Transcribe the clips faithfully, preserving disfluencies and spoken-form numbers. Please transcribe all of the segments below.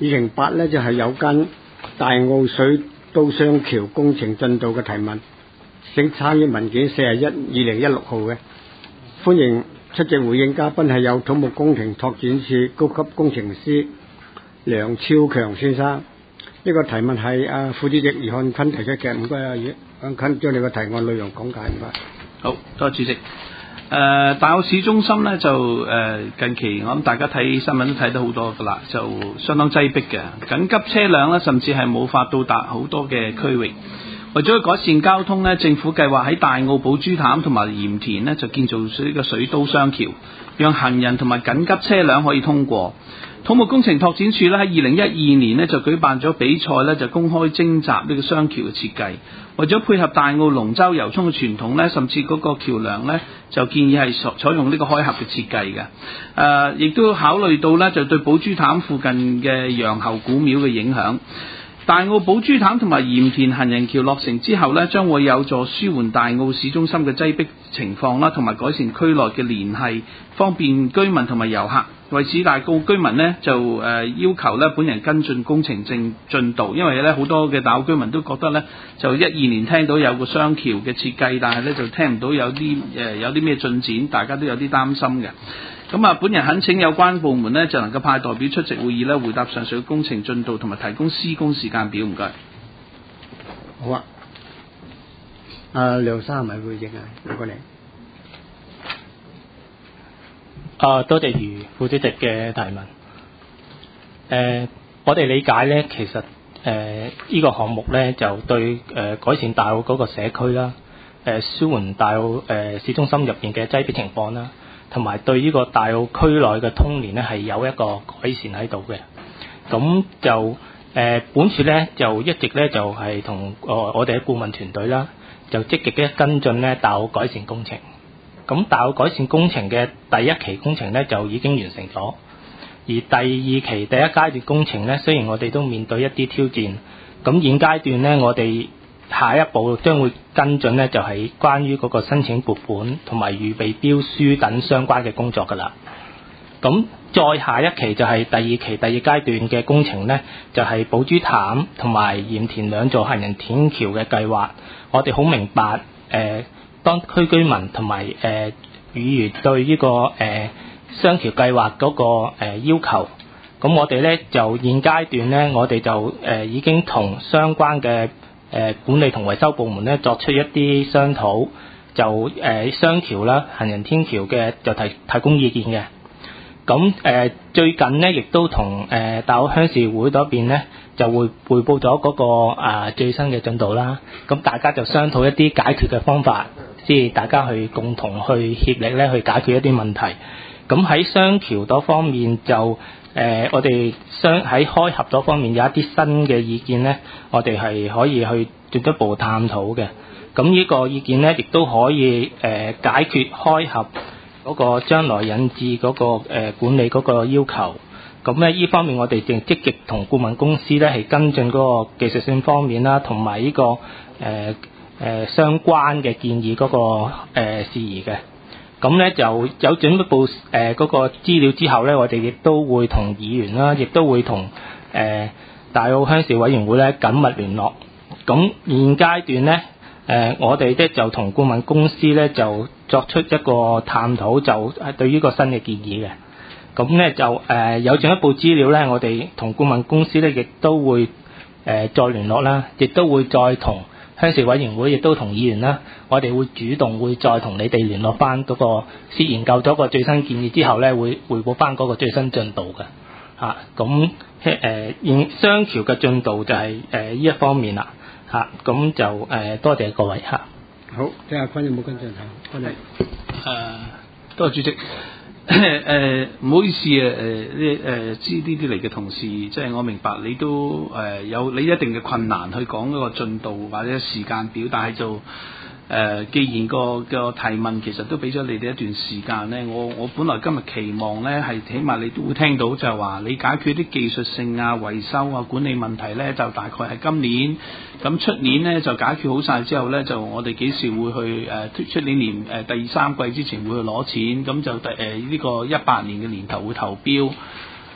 二零八咧就係、是、有關大澳水都雙橋工程進度嘅提問，請參閱文件四十一二零一六號嘅。歡迎出席回應嘉賓係有土木工程拓展署高級工程師梁超強先生。呢、這個提問係啊副主席余漢坤提出嘅，唔該啊余漢坤將你個提案內容講解，唔該。 好，多謝主席。誒、呃，大澳市中心咧就誒、呃、近期我諗大家睇新聞都睇得好多噶啦，就相當擠迫嘅，緊急車輛咧甚至係冇法到達好多嘅區域。為咗改善交通咧，政府計劃喺大澳寶珠潭同埋鹽田咧就建造呢個水都雙橋，讓行人同埋緊急車輛可以通過。土木工程拓展署咧喺二零一二年咧就舉辦咗比賽咧，就公開徵集呢個雙橋嘅設計。為咗配合大澳龍舟遊涌嘅傳統咧，甚至嗰個橋梁咧就建議係採採用呢個開合嘅設計嘅。誒、呃，亦都考慮到咧就對寶珠潭附近嘅楊侯古廟嘅影響。大澳寶珠潭同埋鹽田行人橋落成之後呢，將會有助舒緩大澳市中心嘅擠迫情況啦，同埋改善區內嘅聯繫，方便居民同埋遊客。為此，大澳居民呢就誒、呃、要求呢本人跟進工程正進度，因為呢好多嘅大澳居民都覺得呢，就一二年聽到有個雙橋嘅設計，但係呢就聽唔到有啲誒、呃、有啲咩進展，大家都有啲擔心嘅。咁啊，本人懇請有關部門呢，就能夠派代表出席會議呢，回答上述工程進度同埋提供施工時間表。唔該。 好啊。啊，梁生係咪回應啊？唔該你。 啊，多謝余副主席嘅提問。誒、呃，我哋理解呢，其實誒呢、呃這個項目呢，就對誒、呃、改善大澳嗰個社區啦，誒、呃、舒緩大澳誒、呃、市中心入邊嘅擠迫情況啦，同埋對呢個大澳區內嘅通聯呢係有一個改善喺度嘅。咁就誒、呃、本署呢就一直呢就係同誒我哋嘅顧問團隊啦，就積極嘅跟進呢大澳改善工程。咁大澳改善工程嘅第一期工程呢就已經完成咗，而第二期第一階段工程呢，雖然我哋都面對一啲挑戰，咁現階段呢，我哋下一步將會跟進呢，就係關於嗰個申請撥款同埋預備標書等相關嘅工作㗎啦。咁再下一期就係第二期第二階段嘅工程呢，就係寶珠潭同埋鹽田兩座行人天橋嘅計劃。我哋好明白誒、呃當區居民同埋誒議員對呢、這個誒、呃、雙橋計劃嗰、那個、呃、要求，咁我哋咧就現階段咧，我哋就誒、呃、已經同相關嘅誒、呃、管理同維修部門咧作出一啲商討，就誒雙橋啦、行人天橋嘅就提提供意見嘅。咁誒、呃、最近呢，亦都同誒大澳鄉事會嗰邊咧就會匯報咗嗰、那個啊、呃、最新嘅進度啦。咁大家就商討一啲解決嘅方法。即係大家去共同去協力咧，去解決一啲問題。咁喺雙橋嗰方面就誒、呃，我哋雙喺開合嗰方面有一啲新嘅意見咧，我哋係可以去進一步探討嘅。咁呢個意見咧，亦都可以誒、呃、解決開合嗰個將來引致嗰、那個、呃、管理嗰個要求。咁咧呢方面我哋正積極同顧問公司咧係跟進嗰個技術性方面啦，同埋呢個誒。呃誒、呃、相關嘅建議嗰、那個誒、呃、事宜嘅，咁咧就有進一步誒嗰、呃那個資料之後咧，我哋亦都會同議員啦，亦都會同誒、呃、大澳鄉事委員會咧緊密聯絡。咁現階段咧，誒、呃、我哋咧就同顧問公司咧就作出一個探討，就係對於個新嘅建議嘅。咁咧就誒、呃、有進一步資料咧，我哋同顧問公司咧亦都會誒、呃、再聯絡啦，亦都會再同鄉事委員會亦都同議員啦，我哋會主動會再同你哋聯絡翻嗰個先研究咗個最新建議之後咧，會匯報翻嗰個最新進度嘅嚇。咁誒現雙橋嘅進度就係誒呢一方面啦嚇。咁、啊、就誒、呃、多謝各位嚇。 好，聽阿坤有冇跟進下？多謝。 誒，多謝主席。誒唔好意思啊，誒呢誒知呢啲嚟嘅同事，即係我明白你都誒、呃、有你一定嘅困難去講嗰個進度或者時間表，但係就誒、呃，既然個個提問其實都俾咗你哋一段時間咧，我我本來今日期望咧係起碼你都會聽到就係話你解決啲技術性啊、維修啊、管理問題咧，就大概係今年。咁出年咧就解決好晒之後咧，就我哋幾時會去誒出年年誒、呃、第三季之前會去攞錢，咁就第誒呢個一八年嘅年頭會投標。誒、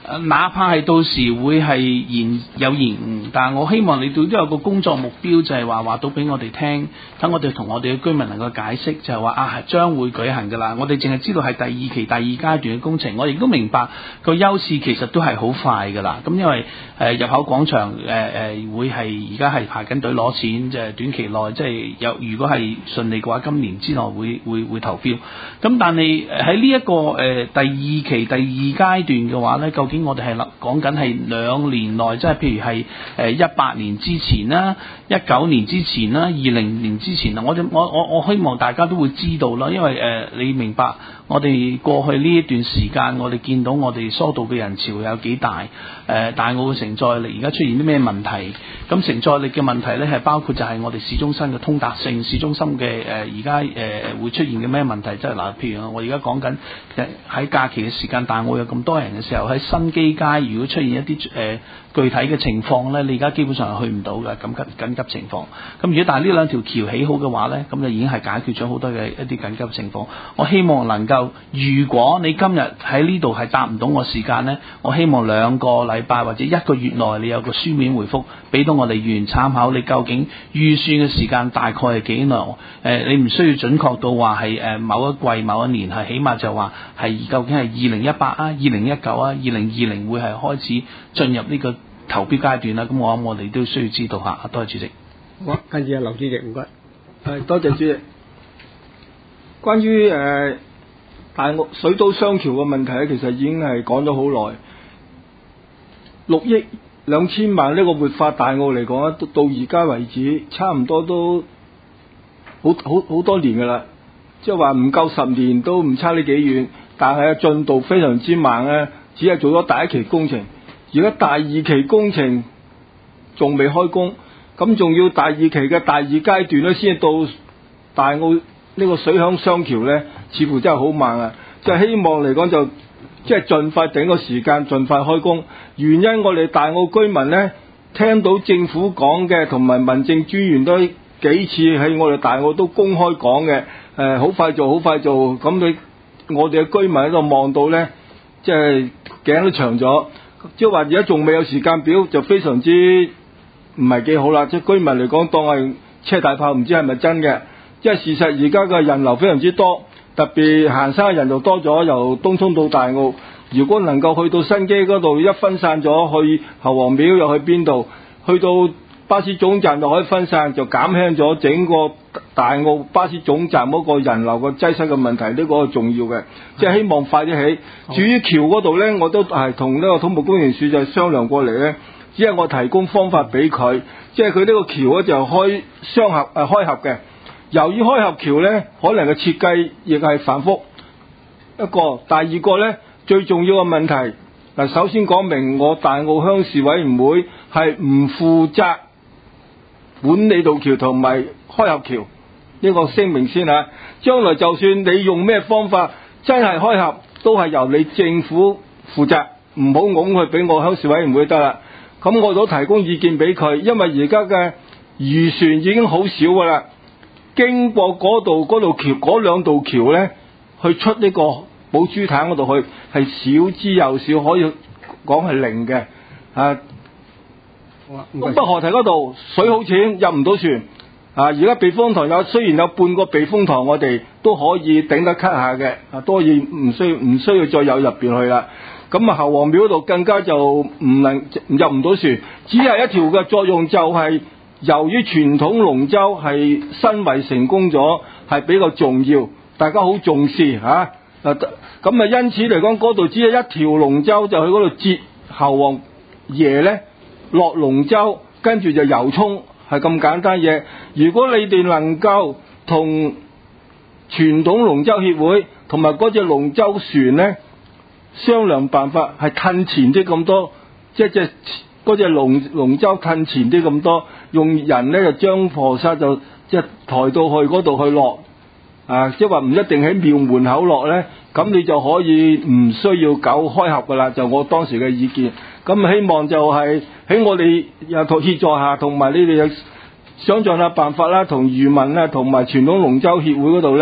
哪怕係到時會係延有延誤，但係我希望你哋都有個工作目標，就係話話到俾我哋聽，等我哋同我哋嘅居民能夠解釋，就係話啊係將會舉行㗎啦。我哋淨係知道係第二期第二階段嘅工程，我亦都明白個優次其實都係好快㗎啦。咁因為誒、呃、入口廣場誒誒、呃、會係而家係排緊隊攞錢，即係短期內即係有如果係順利嘅話，今年之內會會會投標。咁但係喺呢一個誒、呃、第二期第二階段嘅話咧，究竟我哋係講緊係兩年內，即係譬如係誒一八年之前啦、一九年之前啦、二零年之前啦，我我我我希望大家都會知道啦，因為誒、呃、你明白我哋過去呢一段時間，我哋見到我哋疏導嘅人潮有幾大，誒、呃、大澳嘅承載力而家出現啲咩問題？咁承載力嘅問題咧係包括就係我哋市中心嘅通達性、市中心嘅誒而家誒會出現嘅咩問題？即係嗱，譬如我而家講緊喺假期嘅時間，大澳有咁多人嘅時候，喺新基街如果出現一啲誒、呃、具體嘅情況咧，你而家基本上係去唔到嘅緊急緊急情況。咁如果但係呢兩條橋起好嘅話咧，咁就已經係解決咗好多嘅一啲緊急情況。我希望能夠，如果你今日喺呢度係答唔到我時間咧，我希望兩個禮拜或者一個月內你有個書面回覆俾到我哋議員參考，你究竟預算嘅時間大概係幾耐？誒、呃，你唔需要準確到話係誒某一季某一年，係起碼就話係究竟係二零一八啊、二零一九啊、二零二零會係開始進入呢個投標階段啦。咁我諗我哋都需要知道下。多謝主席。 好，跟住阿劉主席，唔該。 係，多謝主席。關於誒、呃、大澳水都雙橋嘅問題咧，其實已經係講咗好耐。六億兩千萬呢個活化大澳嚟講咧，到而家為止，差唔多都好好好多年㗎啦。即係話唔夠十年都唔差呢幾遠，但係進度非常之慢咧，只係做咗第一期工程，而家第二期工程仲未開工，咁仲要第二期嘅第二階段咧先到大澳呢個水鄉雙橋咧，似乎真係好慢啊！即係希望嚟講就即係盡快整個時間，盡快開工。原因我哋大澳居民咧聽到政府講嘅，同埋民政專員都幾次喺我哋大澳都公開講嘅。誒、呃、好快做，好快做，咁你我哋嘅居民喺度望到咧，即係頸都長咗，即係話而家仲未有時間表，就非常之唔係幾好啦。即係居民嚟講，當係車大炮，唔知係咪真嘅。即係事實，而家嘅人流非常之多，特別行山嘅人就多咗，由東涌到大澳。如果能夠去到新基嗰度一分散咗，去侯王廟又去邊度，去到巴士總站就可以分散，就減輕咗整個大澳巴士總站嗰個人流嘅擠塞嘅問題，呢、這個係重要嘅，即係希望快啲起。至於橋嗰度呢，我都係同呢個土木工程署就商量過嚟呢，只係我提供方法俾佢，即係佢呢個橋咧就開雙合誒、呃、開合嘅。由於開合橋呢，可能嘅設計亦係繁複一個，第二個呢，最重要嘅問題嗱，首先講明我大澳鄉事委員會係唔負責管理道橋同埋開合橋，呢個聲明先嚇。將來就算你用咩方法真係開合，都係由你政府負責，唔好拱佢俾我鄉事委員會得啦。咁我都提供意見俾佢，因為而家嘅漁船已經好少噶啦，經過嗰度嗰度橋嗰兩道橋呢，去出呢個寶珠潭嗰度去係少之又少，可以講係零嘅啊。北河堤嗰度水好淺，入唔到船啊！而家避風塘有，雖然有半個避風塘，我哋都可以頂得咳下嘅啊，當然唔需要唔需要再有入邊去啦。咁啊，侯王廟嗰度更加就唔能入唔到船，只係一條嘅作用，就係由於傳統龍舟係申遺成功咗，係比較重要，大家好重視嚇啊！咁啊，因此嚟講，嗰度只係一條龍舟，就去嗰度接侯王爺咧。落龍舟，跟住就遊涌，係咁簡單嘢。如果你哋能夠同傳統龍舟協會同埋嗰隻龍舟船呢商量辦法，係褪前啲咁多，即係隻嗰隻龍龍舟褪前啲咁多，用人呢就將菩薩就即係抬到去嗰度去落，啊，即係話唔一定喺廟門口落呢，咁你就可以唔需要搞開合噶啦，就我當時嘅意見。咁希望就係喺我哋又同協助下，同埋你哋想象下辦法啦，同漁民啦，同埋傳統龍舟協會嗰度咧，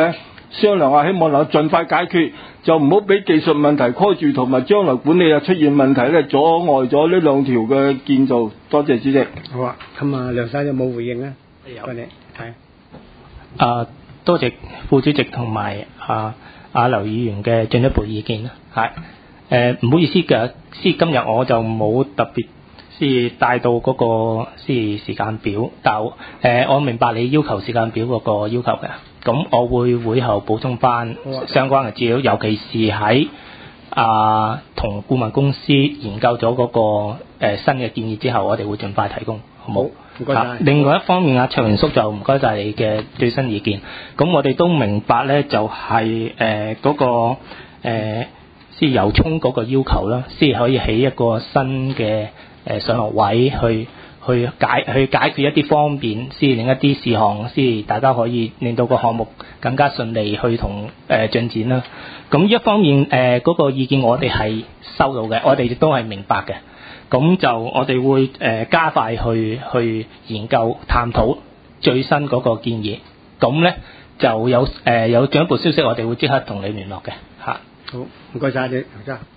商量下，希望能夠盡快解決，就唔好俾技術問題拖住，同埋將來管理又出現問題咧，阻礙咗呢兩條嘅建造。多謝主席。 好啊，咁啊，梁生有冇回應啊？ 有。 你係。 啊，多謝副主席同埋啊阿劉議員嘅進一步意見啦。係誒，唔好意思嘅，先今日我就冇特別先帶到嗰個先時間表，但誒、呃、我明白你要求時間表嗰個要求嘅，咁我會會後補充翻相關嘅資料，尤其是喺啊同顧問公司研究咗嗰、嗰個、呃、新嘅建議之後，我哋會盡快提供，好冇？ 唔該晒。 另外一方面，阿卓榮叔就唔該晒你嘅最新意見。咁我哋都明白咧，就係誒嗰個誒先油涌嗰個要求啦，先可以起一個新嘅誒上落位去去解去解決一啲方便，先令一啲事項先大家可以令到個項目更加順利去同誒進展啦。咁一方面誒嗰個意見我哋係收到嘅，我哋亦都係明白嘅。咁就我哋會誒、呃、加快去去研究探討最新嗰個建議，咁咧就有誒、呃、有進一步消息，我哋會即刻同你聯絡嘅嚇。 好，唔該晒你，劉生。